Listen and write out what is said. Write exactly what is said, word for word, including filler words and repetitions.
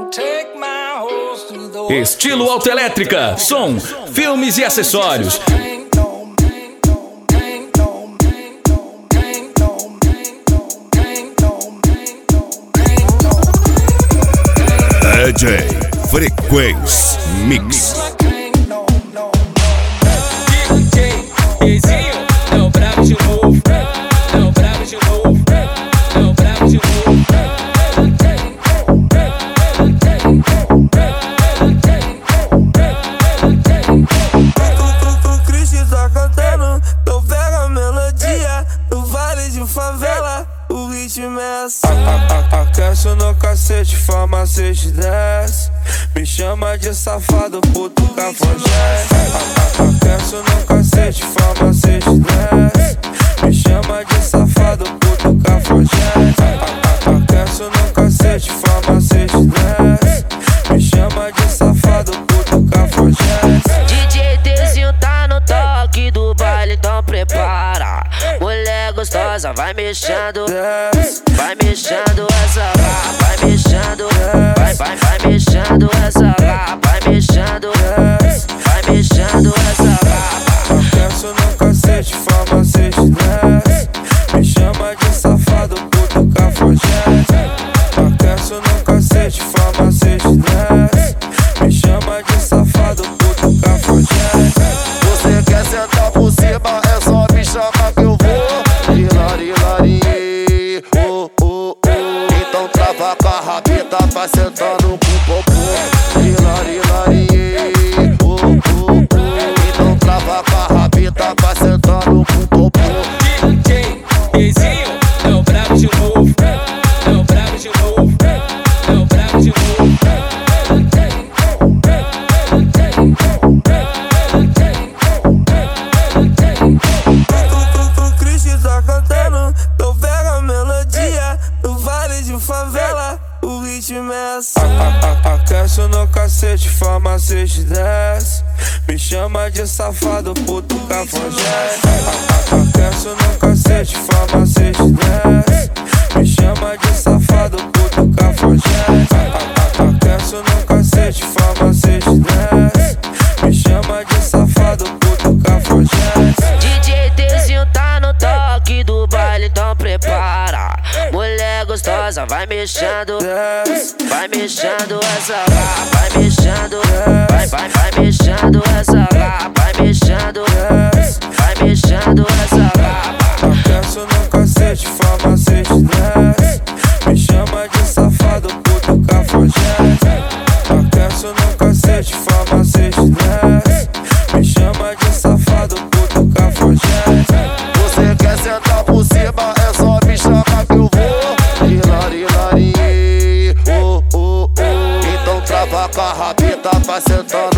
Estilo Autoelétrica, som, filmes e acessórios. D J Frequência Mix. DJzinho, é o brabo de novo, é o brabo de novo, é o brabo de novo. O Cristo tá cantando, eu pego a melodia no vale de favela. O ritmo é assim. Aquece no cacete, farmacete desce. Me chama de safado, puto cafajeste. Aquece no cacete, farmacete desce. Me chama de safado, puto cafajeste. Aquece no cacete, farmacete desce. Me chama de safado, puto cafajeste. D J Tzinho tá no toque do baile, então prepara. Mulher gostosa, vai mexendo, vai mexendo essa lá, vai mexendo, vai, vai, vai mexendo essa lá, vai mexendo, vai mexendo essa lá. Aquece no cacete, farmacete desce. Me chama de safado, puto cafajeste. Aquece no cacete, farmacete desce. Me chama de safado, puto cafajeste. Você quer sentar por cima, é só me chamar que eu vou. Hilari, hilari, oh, oh, oh. Então trava com a rabita, vai sentando com o popô. Hilari, hilari, oh, oh, oh. Então trava com a rabita, vai sentando com o popô. DJzinho, é o brabo de novo, é o brabo de novo, é o brabo de novo. O Cristo tá cantando, eu pego a melodia no vale de favela. O ritmo é assim. Aquece no cacete, farmacete desce. Me chama de safado, puto cafajeste. Aquece no cacete, farmacete desce. Me chama de safado, puto cafajeste. Aquece no cacete, farmacete desce. Me chama de safado, puto cafajeste. D J Tzinho tá no toque do baile, então prepara. Mulher gostosa, vai mexendo, vai mexendo essa lá, vai mexendo, vai, vai, vai mexendo essa lá, vai mexendo, vai mexendo essa lá. Aquece no cacete, farmacete desce. Me chama de safado, puto cafajeste. Aquece no cacete, farmacete desce. Me chama de safado, puto cafajeste. Você quer sentar por cima, é só me chamar que eu vou. Hilari, hilari, oh, oh, oh. Então trava com a rabita, vai sentando